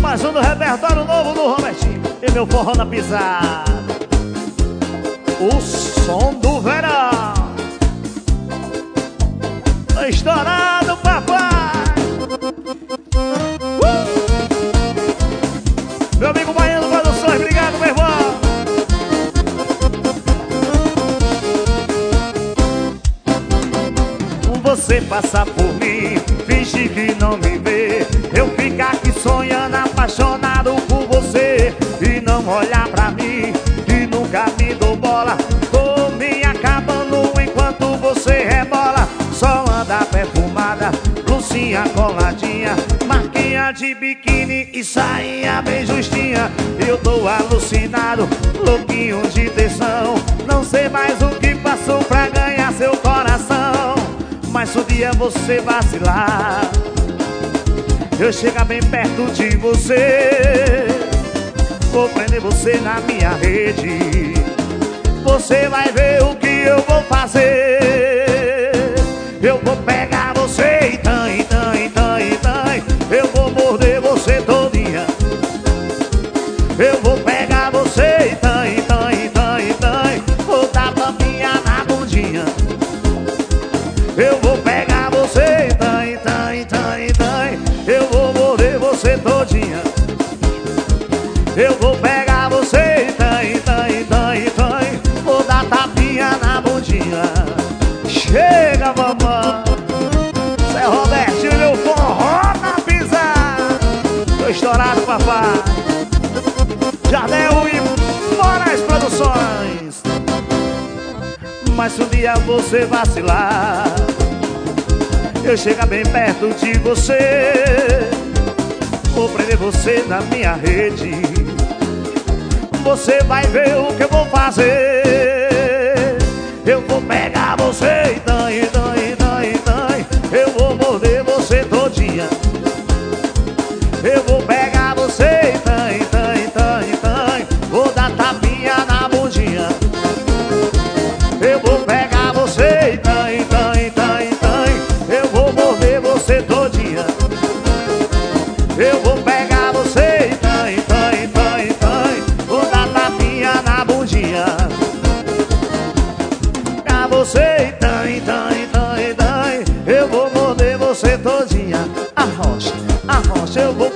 Mais um do repertório novo do Robertinho e meu forró na pisada. O som do verão. Estourado, papai. Meu amigo Baiano Produções, obrigado, meu irmão. Você passar por mim, fingir que não me vê, eu ficar aqui sonhando, apaixonado por você, e não olhar pra mim, que nunca me dou bola. Tô me acabando enquanto você rebola. Só anda perfumada, blusinha coladinha, marquinha de biquíni e sainha bem justinha. Eu tô alucinado, louquinho de tesão, não sei mais o que passou pra ganhar seu coração. Mas se um dia você vacilar, eu chegar bem perto de você, vou prender você na minha rede. Você vai ver o que eu vou fazer. Eu vou pegar você e tan, e tan, e tan, e tan. Eu vou morder você todinha. Eu vou pegar você e tan, e tan, e tan, e tan. Vou dar papinha na bundinha. Eu vou pegar você, tan, tan, tan, tan. Eu vou morder você todinha. Eu vou pegar você, tan, tan, tan, tan. Vou dar tapinha na bundinha. Chega, mamãe. Zé Robertinho, meu forró na pisada. Tô estourado, papai. Jardel e Moraes Produções. Mas se um dia você vacilar, eu chegar bem perto de você, vou prender você na minha rede. Você vai ver o que eu vou fazer. Eu vou pegar você e dan, e dan, e dan, e dan. Eu vou morder você todinha. Eu vou pegar você e dan, e dan, e dan, e dan. Vou dar tapinha na bundinha. Eu vou pegar você e tan, e tan, e tan, e tan. Eu vou morder você todinha. Eu vou pegar você e tan, e tan, e tan, e tan. Vou dar tapinha na bundinha. Pegar você e tan, e tan, e tan, e tan. Eu vou morder você todinha. Arrocha, arrocha, eu vou